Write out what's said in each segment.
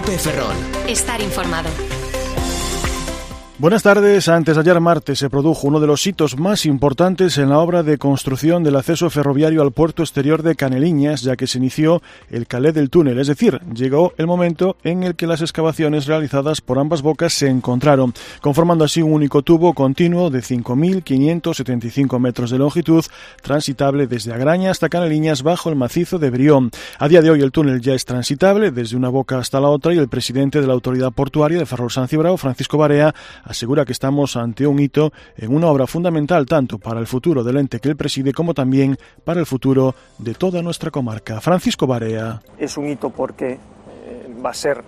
COPE Ferrol. Estar informado. Buenas tardes. Antes de ayer martes se produjo uno de los hitos más importantes en la obra de construcción del acceso ferroviario al puerto exterior de Caneliñas, ya que se inició el calé del túnel, es decir, llegó el momento en el que las excavaciones realizadas por ambas bocas se encontraron, conformando así un único tubo continuo de 5.575 metros de longitud, transitable desde Agraña hasta Caneliñas bajo el macizo de Brión. A día de hoy el túnel ya es transitable desde una boca hasta la otra y el presidente de la Autoridad Portuaria de Ferrol San Cibrao, Francisco Barea, asegura que estamos ante un hito en una obra fundamental tanto para el futuro del ente que él preside como también para el futuro de toda nuestra comarca. Francisco Barea. Es un hito porque va a ser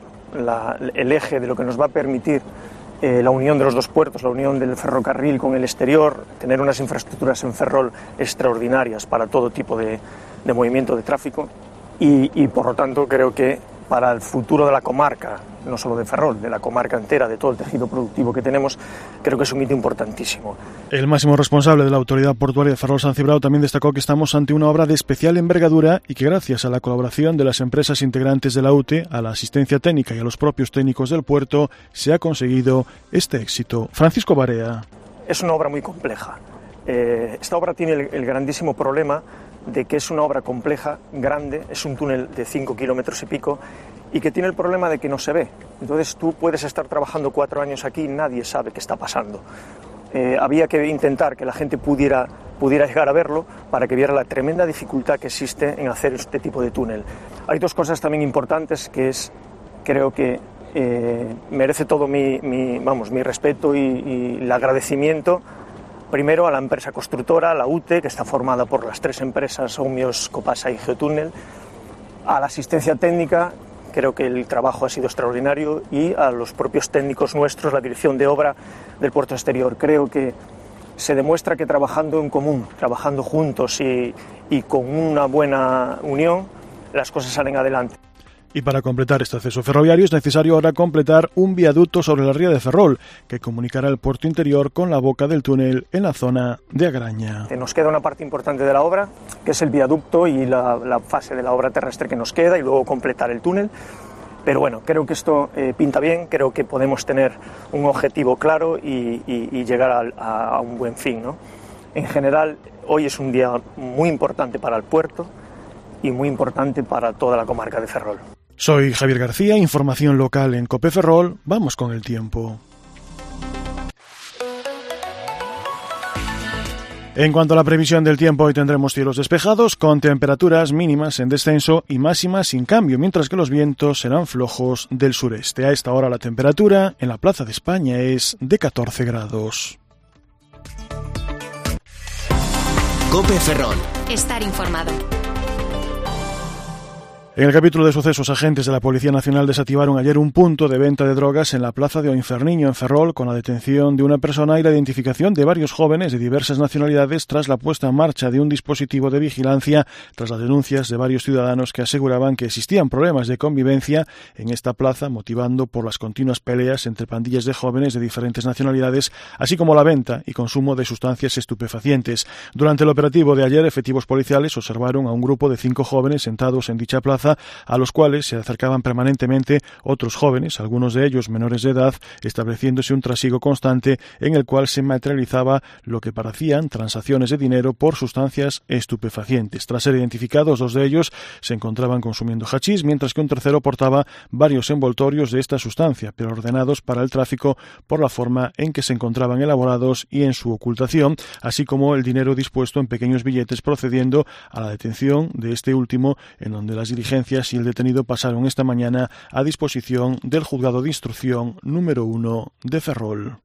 el eje de lo que nos va a permitir la unión de los dos puertos, la unión del ferrocarril con el exterior, tener unas infraestructuras en Ferrol extraordinarias para todo tipo de movimiento de tráfico y por lo tanto creo que para el futuro de la comarca, no solo de Ferrol, de la comarca entera, de todo el tejido productivo que tenemos, creo que es un hito importantísimo. El máximo responsable de la Autoridad Portuaria de Ferrol San Cibrao también destacó que estamos ante una obra de especial envergadura y que gracias a la colaboración de las empresas integrantes de la UTE, a la asistencia técnica y a los propios técnicos del puerto, se ha conseguido este éxito. Francisco Barea. Es una obra muy compleja. Esta obra tiene el grandísimo problema de que es una obra compleja, grande, es un túnel de 5 kilómetros y pico y que tiene el problema de que no se ve. Entonces tú puedes estar trabajando 4 años aquí y nadie sabe qué está pasando. Había que intentar que la gente pudiera llegar a verlo para que viera la tremenda dificultad que existe en hacer este tipo de túnel. Hay dos cosas también importantes que creo que merece todo mi respeto y el agradecimiento. Primero a la empresa constructora, la UTE, que está formada por las 3 empresas, Omnios, Copasa y Geotúnel, a la asistencia técnica, creo que el trabajo ha sido extraordinario, y a los propios técnicos nuestros, la dirección de obra del puerto exterior. Creo que se demuestra que trabajando en común, trabajando juntos y con una buena unión, las cosas salen adelante. Y para completar este acceso ferroviario es necesario ahora completar un viaducto sobre la ría de Ferrol, que comunicará el puerto interior con la boca del túnel en la zona de Agraña. Nos queda una parte importante de la obra, que es el viaducto y la fase de la obra terrestre que nos queda, y luego completar el túnel. Pero bueno, creo que esto pinta bien, creo que podemos tener un objetivo claro y llegar a un buen fin, ¿no? En general, hoy es un día muy importante para el puerto y muy importante para toda la comarca de Ferrol. Soy Javier García, información local en COPE Ferrol. Vamos con el tiempo. En cuanto a la previsión del tiempo, hoy tendremos cielos despejados con temperaturas mínimas en descenso y máximas sin cambio, mientras que los vientos serán flojos del sureste. A esta hora la temperatura en la Plaza de España es de 14 grados. COPE Ferrol. Estar informado. En el capítulo de sucesos, agentes de la Policía Nacional desactivaron ayer un punto de venta de drogas en la plaza de Oinferniño, en Ferrol, con la detención de una persona y la identificación de varios jóvenes de diversas nacionalidades tras la puesta en marcha de un dispositivo de vigilancia tras las denuncias de varios ciudadanos que aseguraban que existían problemas de convivencia en esta plaza, motivando por las continuas peleas entre pandillas de jóvenes de diferentes nacionalidades, así como la venta y consumo de sustancias estupefacientes. Durante el operativo de ayer, efectivos policiales observaron a un grupo de 5 jóvenes sentados en dicha plaza, a los cuales se acercaban permanentemente otros jóvenes, algunos de ellos menores de edad, estableciéndose un trasiego constante en el cual se materializaba lo que parecían transacciones de dinero por sustancias estupefacientes. Tras ser identificados, 2 de ellos se encontraban consumiendo hachís, mientras que un tercero portaba varios envoltorios de esta sustancia, pero ordenados para el tráfico por la forma en que se encontraban elaborados y en su ocultación, así como el dinero dispuesto en pequeños billetes, procediendo a la detención de este último, en donde las diligencias y el detenido pasaron esta mañana a disposición del Juzgado de Instrucción número 1 de Ferrol.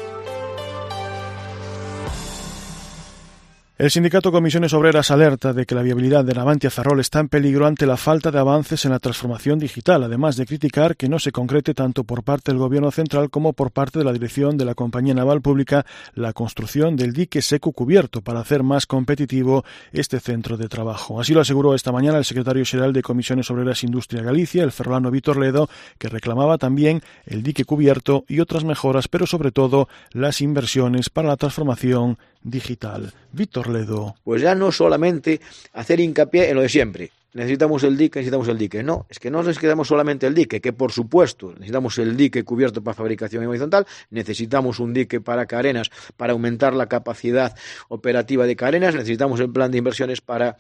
El sindicato Comisiones Obreras alerta de que la viabilidad de Navantia Ferrol está en peligro ante la falta de avances en la transformación digital, además de criticar que no se concrete tanto por parte del Gobierno central como por parte de la dirección de la Compañía Naval Pública la construcción del dique seco cubierto para hacer más competitivo este centro de trabajo. Así lo aseguró esta mañana el secretario general de Comisiones Obreras Industria Galicia, el ferrolano Vítor Ledo, que reclamaba también el dique cubierto y otras mejoras, pero sobre todo las inversiones para la transformación digital. Vítor Ledo. Pues ya no solamente hacer hincapié en lo de siempre, necesitamos el dique. No, es que no necesitamos solamente el dique, que por supuesto necesitamos el dique cubierto para fabricación horizontal, necesitamos un dique para carenas, para aumentar la capacidad operativa de carenas, necesitamos el plan de inversiones para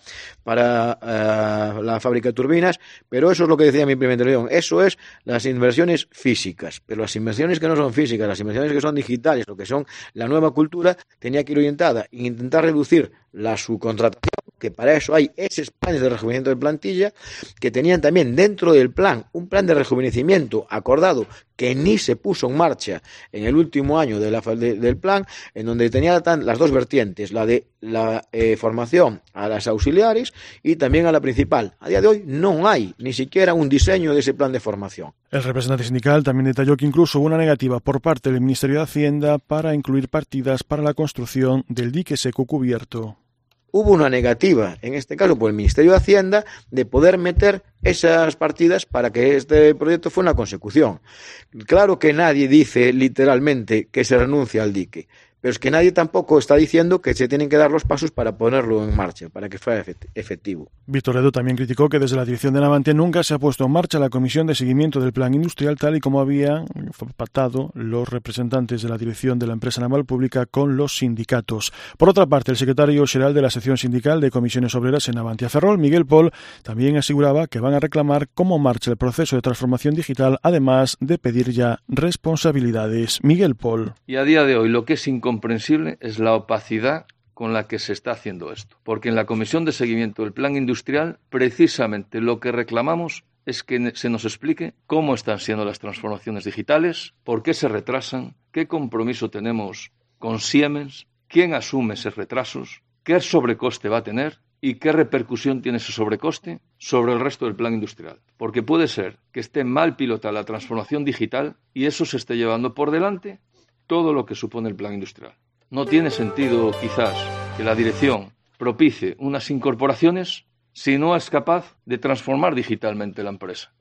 la fábrica de turbinas, pero eso es lo que decía en mi primera intervención, eso es las inversiones físicas, pero las inversiones que no son físicas, las inversiones que son digitales, lo que son la nueva cultura, tenía que ir orientada e intentar reducir la subcontratación, que para eso hay esos planes de rejuvenecimiento de plantilla, que tenían también dentro del plan un plan de rejuvenecimiento acordado que ni se puso en marcha en el último año del plan, en donde tenía las dos vertientes, la de la formación a las auxiliares y también a la principal. A día de hoy no hay ni siquiera un diseño de ese plan de formación. El representante sindical también detalló que incluso hubo una negativa por parte del Ministerio de Hacienda para incluir partidas para la construcción del dique seco cubierto. Hubo una negativa, en este caso por el Ministerio de Hacienda, de poder meter esas partidas para que este proyecto fuera una consecución. Claro que nadie dice literalmente que se renuncia al dique, pero es que nadie tampoco está diciendo que se tienen que dar los pasos para ponerlo en marcha, para que fuera efectivo. Víctor Ledo también criticó que desde la dirección de Navantia nunca se ha puesto en marcha la comisión de seguimiento del plan industrial tal y como habían pactado los representantes de la dirección de la empresa naval pública con los sindicatos. Por otra parte, el secretario general de la sección sindical de comisiones obreras en Navantia Ferrol, Miguel Pol, también aseguraba que van a reclamar cómo marcha el proceso de transformación digital, además de pedir ya responsabilidades. Miguel Pol. Y a día de hoy lo que es incomprensible es la opacidad con la que se está haciendo esto. Porque en la Comisión de Seguimiento del Plan Industrial, precisamente lo que reclamamos es que se nos explique cómo están siendo las transformaciones digitales, por qué se retrasan, qué compromiso tenemos con Siemens, quién asume esos retrasos, qué sobrecoste va a tener y qué repercusión tiene ese sobrecoste sobre el resto del plan industrial. Porque puede ser que esté mal pilotada la transformación digital y eso se esté llevando por delante todo lo que supone el plan industrial. No tiene sentido, quizás, que la dirección propicie unas incorporaciones si no es capaz de transformar digitalmente la empresa.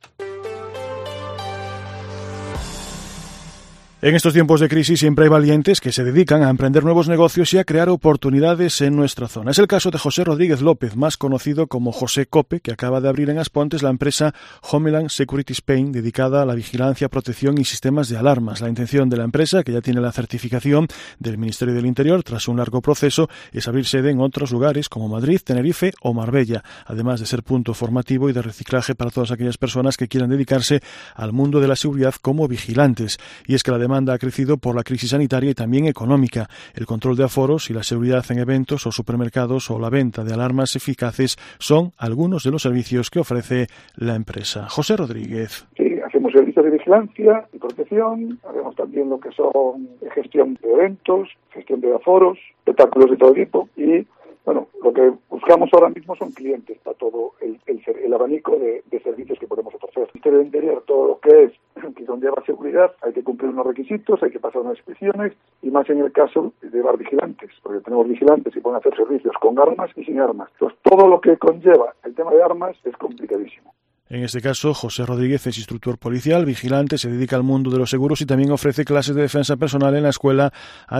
En estos tiempos de crisis siempre hay valientes que se dedican a emprender nuevos negocios y a crear oportunidades en nuestra zona. Es el caso de José Rodríguez López, más conocido como José Cope, que acaba de abrir en Aspontes la empresa Homeland Security Spain, dedicada a la vigilancia, protección y sistemas de alarmas. La intención de la empresa, que ya tiene la certificación del Ministerio del Interior tras un largo proceso, es abrir sede en otros lugares como Madrid, Tenerife o Marbella, además de ser punto formativo y de reciclaje para todas aquellas personas que quieran dedicarse al mundo de la seguridad como vigilantes. Y es que la demanda ha crecido por la crisis sanitaria y también económica. El control de aforos y la seguridad en eventos o supermercados o la venta de alarmas eficaces son algunos de los servicios que ofrece la empresa. José Rodríguez. Sí, hacemos servicios de vigilancia y protección, hacemos también lo que son gestión de eventos, gestión de aforos, espectáculos de todo tipo y bueno, lo que buscamos ahora mismo son clientes para todo el abanico de servicios que podemos ofrecer. El Ministerio del Interior, todo lo que conlleva seguridad, hay que cumplir unos requisitos, hay que pasar unas inspecciones y más en el caso de llevar vigilantes, porque tenemos vigilantes y pueden hacer servicios con armas y sin armas. Entonces, todo lo que conlleva el tema de armas es complicadísimo. En este caso, José Rodríguez es instructor policial, vigilante, se dedica al mundo de los seguros y también ofrece clases de defensa personal en la escuela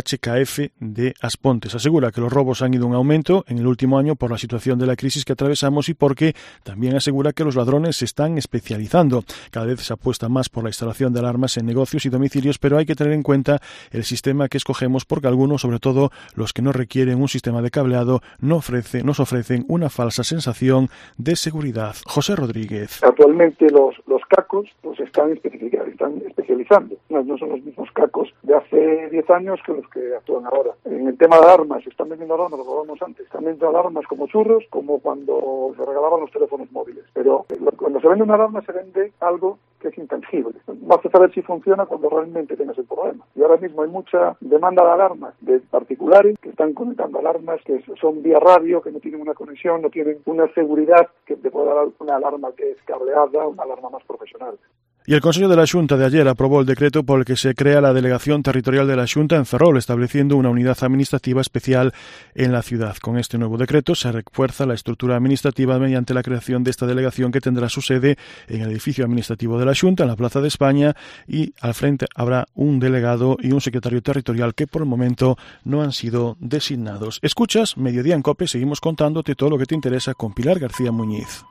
HKF de Aspontes. Asegura que los robos han ido en aumento en el último año por la situación de la crisis que atravesamos y porque también asegura que los ladrones se están especializando. Cada vez se apuesta más por la instalación de alarmas en negocios y domicilios, pero hay que tener en cuenta el sistema que escogemos porque algunos, sobre todo los que no requieren un sistema de cableado, nos ofrecen una falsa sensación de seguridad. José Rodríguez. Actualmente los cacos pues están especializando. No son los mismos cacos de hace 10 años que los que actúan ahora. En el tema de alarmas, están vendiendo alarmas, lo que hablábamos antes, están vendiendo alarmas como churros, como cuando se regalaban los teléfonos móviles. Pero cuando se vende una alarma se vende algo que es intangible. Vas a saber si funciona cuando realmente tengas el problema. Y ahora mismo hay mucha demanda de alarmas de particulares que están conectando alarmas que son vía radio, que no tienen una conexión, no tienen una seguridad que te pueda dar una alarma que es cableada, una alarma más profesional. Y el Consejo de la Xunta de ayer aprobó el decreto por el que se crea la Delegación Territorial de la Xunta en Ferrol, estableciendo una unidad administrativa especial en la ciudad. Con este nuevo decreto se refuerza la estructura administrativa mediante la creación de esta delegación que tendrá su sede en el edificio administrativo de la Xunta, en la Plaza de España, y al frente habrá un delegado y un secretario territorial que por el momento no han sido designados. Escuchas Mediodía en COPE, seguimos contándote todo lo que te interesa con Pilar García Muñiz.